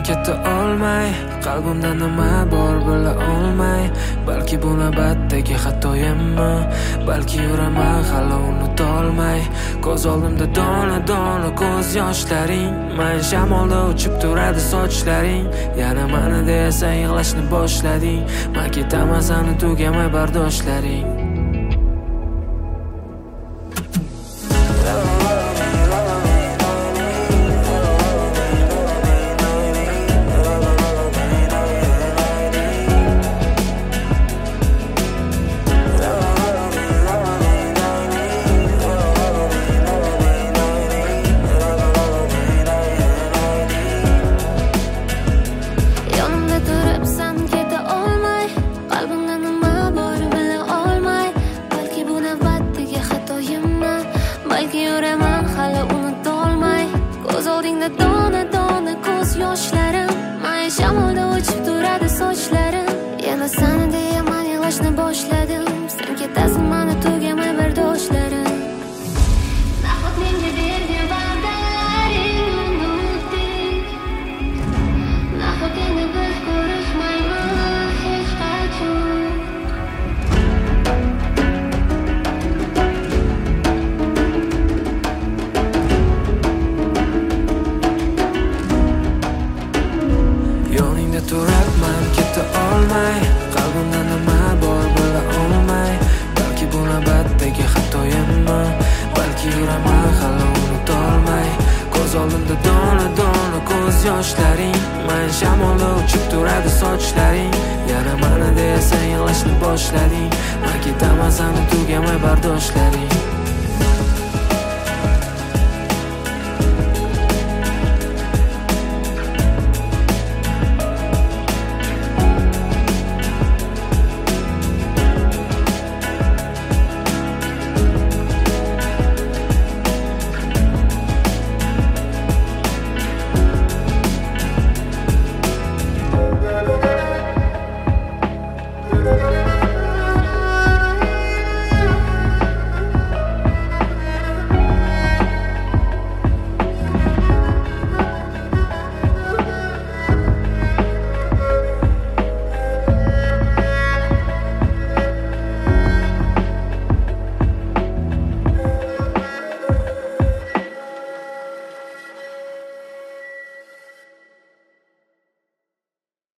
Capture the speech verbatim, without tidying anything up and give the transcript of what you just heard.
keta olmay, qalbimda nima bor bila olmay, balki bu navbatdagi xatoyimmi, balki yuraman hali unutolmay. Ko'z oldimda dona-dona ko'z yoshlaring, men shamolda uchib turadi sochlaring. Yana mana deyasan yig'lashni boshlading, men ketaman sani tugamay bardoshlaring. Balki yuraman hali unutolmay, ko'z oldingda dona-dona ko'z yoshlarim, men shamolda uchib turadi sochlarim. Yana sani deyaman yig'lashni boshladim, sen ketasan mani tugamay bardoshlarim. Nahot menga bergan va'dalaring unutdik, nahot endi biz ko'rishmaymiz hech qachon. Turabman keta olmay, qalbimda nima bor bila olmay, balki bu navbatdagi xatoyimmi, balki yuraman hali unutolmay. Ko'z oldimda dona-dona ko'z yoshlaring, men shamolda uchib turadi sochlaring. Yana mana deyasan yig'lashni boshlading, men ketaman sani tugamay bardoshlaring.